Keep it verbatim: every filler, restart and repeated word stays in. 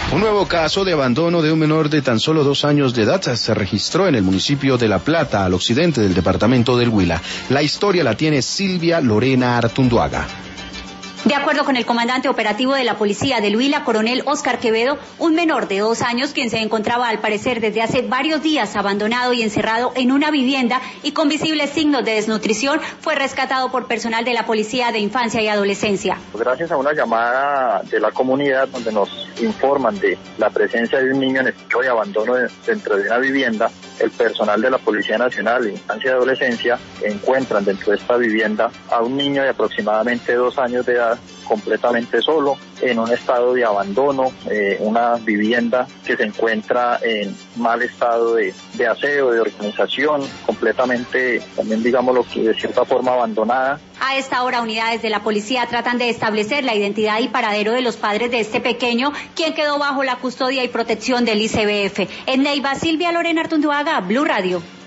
Un nuevo caso de abandono de un menor de tan solo dos años de edad se registró en el municipio de La Plata, al occidente del departamento del Huila. La historia la tiene Silvia Lorena Artunduaga. De acuerdo con el comandante operativo de la policía del Huila, coronel Oscar Quevedo, un menor de dos años, quien se encontraba al parecer desde hace varios días abandonado y encerrado en una vivienda y con visibles signos de desnutrición, fue rescatado por personal de la Policía de Infancia y Adolescencia. Gracias a una llamada de la comunidad donde nos informan de la presencia de un niño en estado de abandono dentro de una vivienda, el personal de la Policía Nacional de Infancia y Adolescencia encuentran dentro de esta vivienda a un niño de aproximadamente dos años de edad, completamente solo, en un estado de abandono, eh, una vivienda que se encuentra en mal estado de, de aseo, de organización, completamente, también digámoslo, de cierta forma abandonada. A esta hora, unidades de la policía tratan de establecer la identidad y paradero de los padres de este pequeño, quien quedó bajo la custodia y protección del I C B F. En Neiva, Silvia Lorena Artunduaga, Blue Radio.